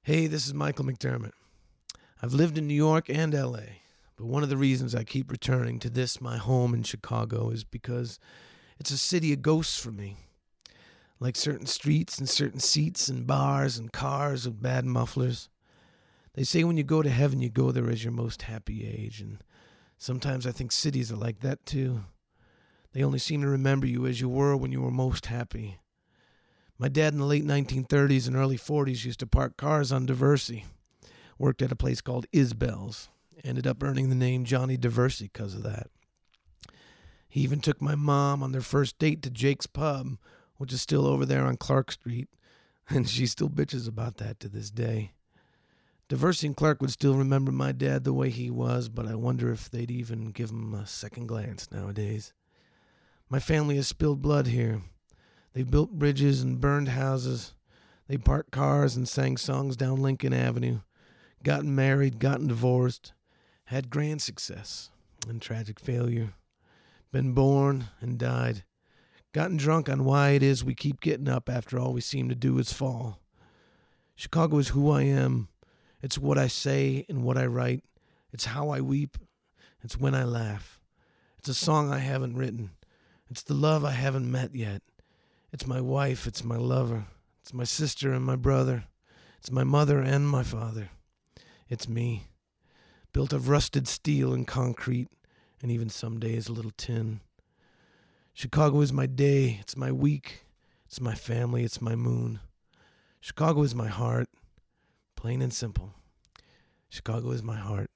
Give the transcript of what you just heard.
Hey, this is Michael McDermott. I've lived in New York and LA, but one of the reasons I keep returning to this, my home in Chicago, is because it's a city of ghosts for me. Like certain streets and certain seats and bars and cars with bad mufflers. They say when you go to heaven, you go there as your most happy age, and sometimes I think cities are like that too. They only seem to remember you as you were when you were most happy. My dad in the late 1930s and early 40s used to park cars on Diversey. Worked at a place called Isbell's. Ended up earning the name Johnny Diversey because of that. He even took my mom on their first date to Jake's Pub, which is still over there on Clark Street, and she still bitches about that to this day. Diversey and Clark would still remember my dad the way he was, but I wonder if they'd even give him a second glance nowadays. My family has spilled blood here. They've built bridges and burned houses. They parked cars and sang songs down Lincoln Avenue. Gotten married, gotten divorced. Had grand success and tragic failure. Been born and died. Gotten drunk on why it is we keep getting up after all we seem to do is fall. Chicago is who I am. It's what I say and what I write. It's how I weep. It's when I laugh. It's a song I haven't written. It's the love I haven't met yet. It's my wife, it's my lover, it's my sister and my brother, it's my mother and my father. It's me, built of rusted steel and concrete, and even some days a little tin. Chicago is my day, it's my week, it's my family, it's my moon. Chicago is my heart, plain and simple. Chicago is my heart.